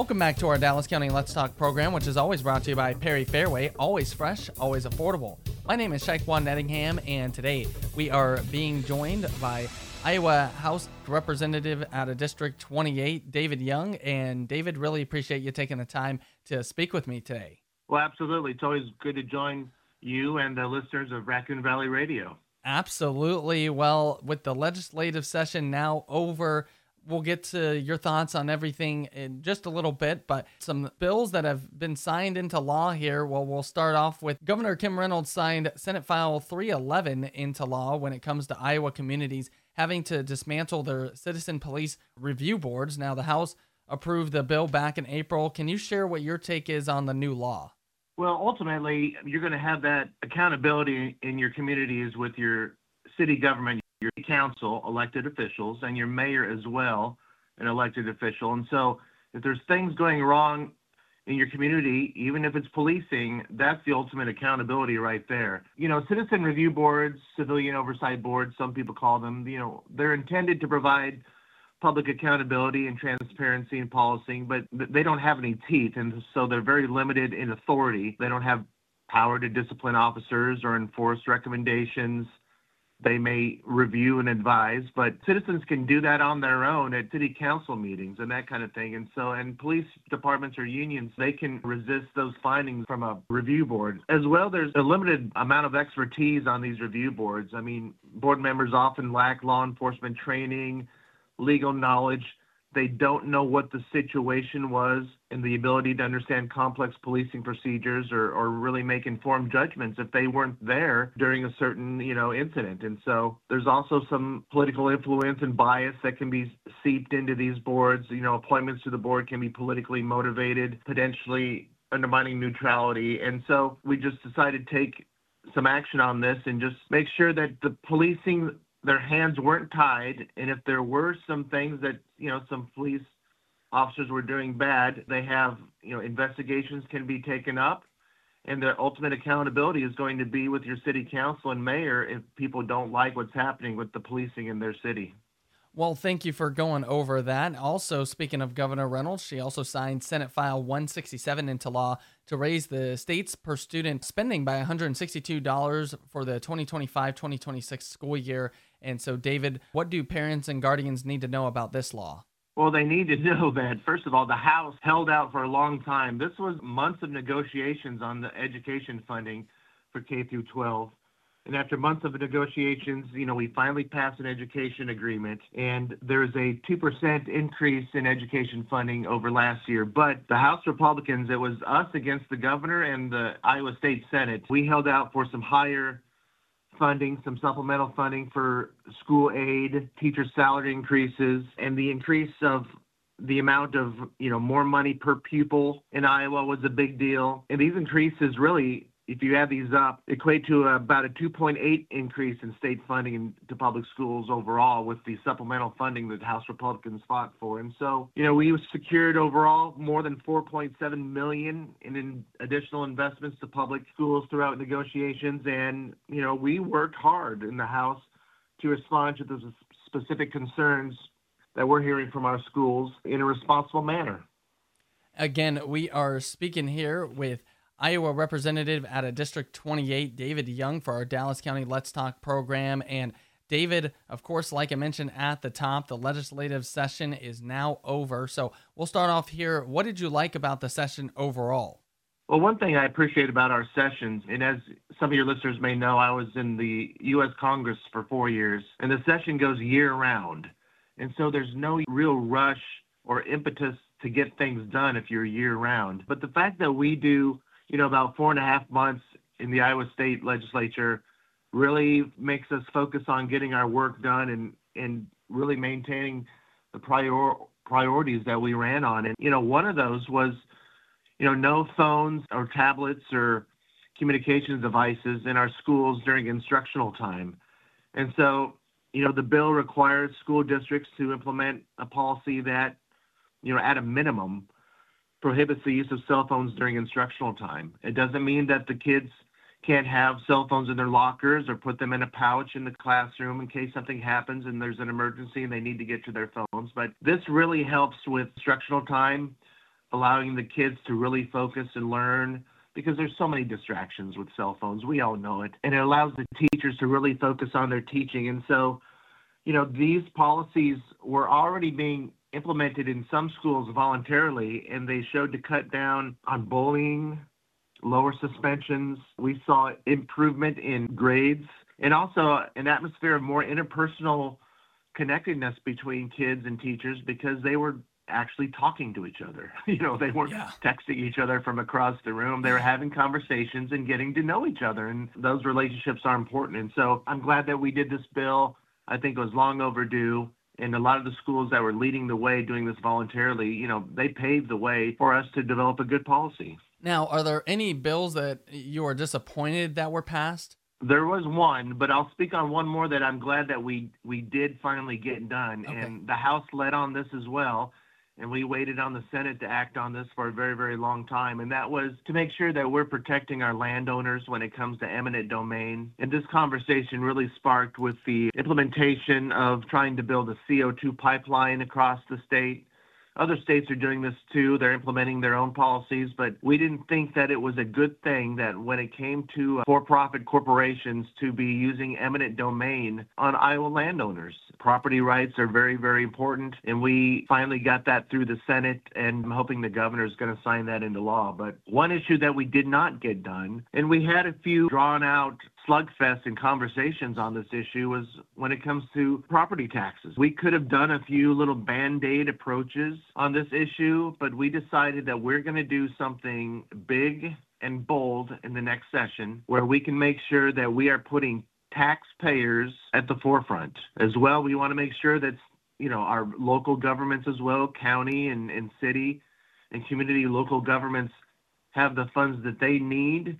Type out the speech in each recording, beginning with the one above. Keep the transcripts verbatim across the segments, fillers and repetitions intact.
Welcome back to our Dallas County Let's Talk program, which is always brought to you by Perry Fairway, always fresh, always affordable. My name is Shaquan Nettingham, and today we are being joined by Iowa House Representative out of District twenty-eight, David Young. And David, really appreciate you taking the time to speak with me today. Well, absolutely. It's always good to join you and the listeners of Raccoon Valley Radio. Absolutely. Well, with the legislative session now over, we'll get to your thoughts on everything in just a little bit, but some bills that have been signed into law here. Well, we'll start off with Governor Kim Reynolds signed Senate File three eleven into law when it comes to Iowa communities having to dismantle their citizen police review boards. Now, the House approved the bill back in April. Can you share what your take is on the new law? Well, ultimately, you're going to have that accountability in your communities with your city government, your council, elected officials, and your mayor as well, an elected official. And so if there's things going wrong in your community, even if it's policing, that's the ultimate accountability right there. You know, citizen review boards, civilian oversight boards, some people call them, you know, they're intended to provide public accountability and transparency in policing, but they don't have any teeth, and so they're very limited in authority. They don't have power to discipline officers or enforce recommendations. They may review and advise, but citizens can do that on their own at city council meetings and that kind of thing. And so, and police departments or unions, they can resist those findings from a review board. As well, there's a limited amount of expertise on these review boards. I mean, board members often lack law enforcement training, legal knowledge. They don't know what the situation was and the ability to understand complex policing procedures or, or really make informed judgments if they weren't there during a certain, you know, incident. And so there's also some political influence and bias that can be seeped into these boards. You know, appointments to the board can be politically motivated, potentially undermining neutrality. And so we just decided to take some action on this and just make sure that the policing, their hands weren't tied, and if there were some things that, you know, some police officers were doing bad, they have, you know, investigations can be taken up, and the ultimate accountability is going to be with your city council and mayor if people don't like what's happening with the policing in their city. Well, thank you for going over that. Also, speaking of Governor Reynolds, she also signed Senate File one sixty-seven into law to raise the state's per student spending by one hundred sixty-two dollars for the twenty twenty-five twenty twenty-six school year. And so, David, what do parents and guardians need to know about this law? Well, they need to know that, first of all, the House held out for a long time. This was months of negotiations on the education funding for K through twelve. And after months of negotiations, you know, we finally passed an education agreement, and there's a two percent increase in education funding over last year. But the House Republicans, it was us against the governor and the Iowa State Senate. We held out for some higher funding, some supplemental funding for school aid, teacher salary increases, and the increase of the amount of, you know, more money per pupil in Iowa was a big deal. And these increases really, if you add these up, equate to about a two point eight increase in state funding to public schools overall with the supplemental funding that House Republicans fought for. And so, you know, we secured overall more than four point seven million dollars in additional investments to public schools throughout negotiations. And, you know, we worked hard in the House to respond to the specific concerns that we're hearing from our schools in a responsible manner. Again, we are speaking here with Iowa Representative out of District twenty-eight, David Young, for our Dallas County Let's Talk program. And David, of course, like I mentioned at the top, the legislative session is now over. So we'll start off here. What did you like about the session overall? Well, one thing I appreciate about our sessions, and as some of your listeners may know, I was in the U S Congress for four years, and the session goes year-round. And so there's no real rush or impetus to get things done if you're year-round. But the fact that we do, you know, about four and a half months in the Iowa State Legislature really makes us focus on getting our work done and, and really maintaining the prior, priorities that we ran on. And, you know, one of those was, you know, no phones or tablets or communications devices in our schools during instructional time. And so, you know, the bill requires school districts to implement a policy that, you know, at a minimum, prohibits the use of cell phones during instructional time. It doesn't mean that the kids can't have cell phones in their lockers or put them in a pouch in the classroom in case something happens and there's an emergency and they need to get to their phones. But this really helps with instructional time allowing the kids to really focus and learn because there's so many distractions with cell phones. We all know it. And it allows the teachers to really focus on their teaching. And so, you know, these policies were already being implemented in some schools voluntarily, and they showed to cut down on bullying, lower suspensions. We saw improvement in grades and also an atmosphere of more interpersonal connectedness between kids and teachers because they were actually talking to each other. You know, they weren't Yeah. texting each other from across the room. They were having conversations and getting to know each other. And those relationships are important. And so I'm glad that we did this bill. I think it was long overdue. And a lot of the schools that were leading the way doing this voluntarily, you know, they paved the way for us to develop a good policy. Now, are there any bills that you are disappointed that were passed? There was one, but I'll speak on one more that I'm glad that we, we did finally get done. Okay. And the House led on this as well. And we waited on the Senate to act on this for a very, very long time. And that was to make sure that we're protecting our landowners when it comes to eminent domain. And this conversation really sparked with the implementation of trying to build a C O two pipeline across the state. Other states are doing this too. They're implementing their own policies, but we didn't think that it was a good thing that when it came to for-profit corporations to be using eminent domain on Iowa landowners. Property rights are very, very important, and we finally got that through the Senate, and I'm hoping the governor is going to sign that into law. But one issue that we did not get done, and we had a few drawn-out slugfest and conversations on this issue, was when it comes to property taxes. We could have done a few little band-aid approaches on this issue, but we decided that we're going to do something big and bold in the next session where we can make sure that we are putting taxpayers at the forefront. As well, we want to make sure that, you know, our local governments as well, county and, and city and community local governments have the funds that they need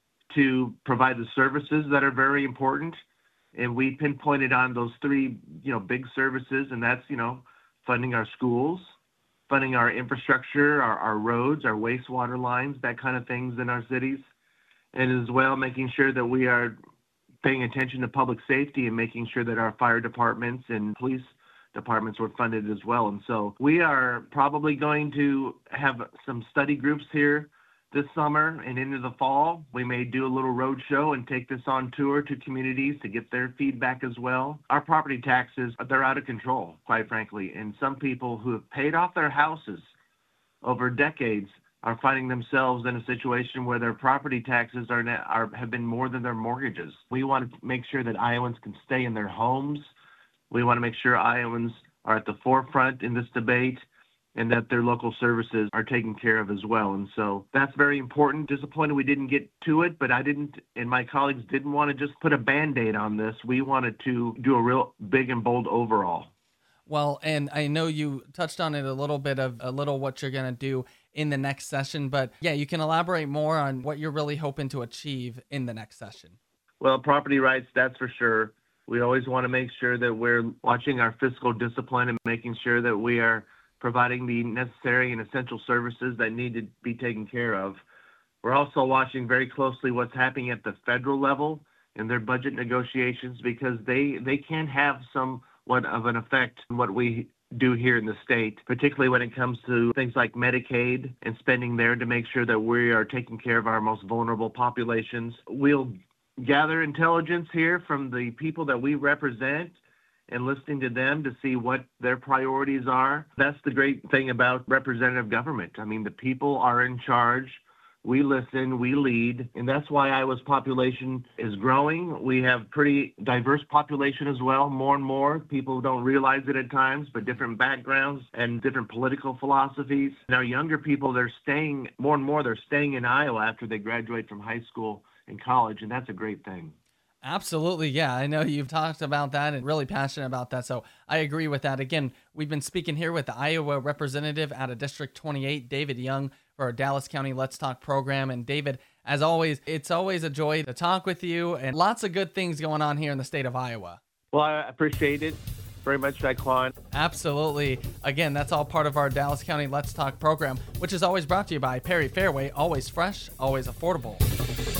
to provide the services that are very important. And we pinpointed on those three, you know, big services, and that's, you know, funding our schools, funding our infrastructure, our, our roads, our wastewater lines, that kind of things in our cities, and as well making sure that we are paying attention to public safety and making sure that our fire departments and police departments were funded as well. And so we are probably going to have some study groups here this summer and into the fall. We may do a little road show and take this on tour to communities to get their feedback as well. Our property taxes, they're out of control, quite frankly. And some people who have paid off their houses over decades are finding themselves in a situation where their property taxes are, are have been more than their mortgages. We want to make sure that Iowans can stay in their homes. We want to make sure Iowans are at the forefront in this debate and that their local services are taken care of as well. And so that's very important. Disappointed we didn't get to it, but I didn't, and my colleagues didn't want to just put a Band-Aid on this. We wanted to do a real big and bold overall. Well, and I know you touched on it a little bit of a little what you're going to do in the next session, but yeah, you can elaborate more on what you're really hoping to achieve in the next session. Well, property rights, that's for sure. We always want to make sure that we're watching our fiscal discipline and making sure that we are providing the necessary and essential services that need to be taken care of. We're also watching very closely what's happening at the federal level in their budget negotiations because they, they can have somewhat of an effect on what we do here in the state, particularly when it comes to things like Medicaid and spending there to make sure that we are taking care of our most vulnerable populations. We'll gather intelligence here from the people that we represent and listening to them to see what their priorities are. That's the great thing about representative government. I mean, the people are in charge. We listen, we lead, and that's why Iowa's population is growing. We have pretty diverse population as well, more and more. People don't realize it at times, but different backgrounds and different political philosophies. And our younger people, they're staying, more and more, they're staying in Iowa after they graduate from high school and college, and that's a great thing. Absolutely. Yeah, I know you've talked about that and really passionate about that. So I agree with that. Again, we've been speaking here with the Iowa representative out of District twenty-eight, David Young, for our Dallas County Let's Talk program. And David, as always, it's always a joy to talk with you and lots of good things going on here in the state of Iowa. Well, I appreciate it very much, Daquan. Absolutely. Again, that's all part of our Dallas County Let's Talk program, which is always brought to you by Perry Fairway, always fresh, always affordable.